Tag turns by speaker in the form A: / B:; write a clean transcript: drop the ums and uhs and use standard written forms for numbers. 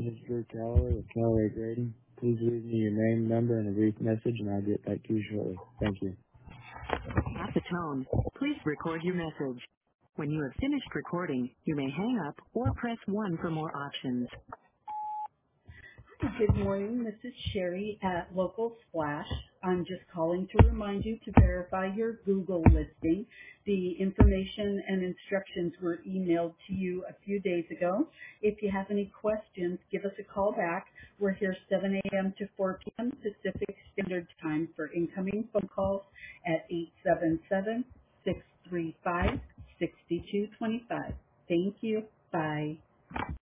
A: is Drew Calloway with Calloway Grading. Please leave me your name, number, and a brief message, and I'll get back to you shortly. Thank you.
B: At the tone, please record your message. When you have finished recording, you may hang up or press 1 for more options.
C: Good morning. This is Sherry at Local Splash. I'm just calling to remind you to verify your Google listing. The information and instructions were emailed to you a few days ago. If you have any questions, give us a call back. We're here 7 a.m. to 4 p.m. Pacific Standard Time for incoming phone calls at 877-635-6225. Thank you. Bye.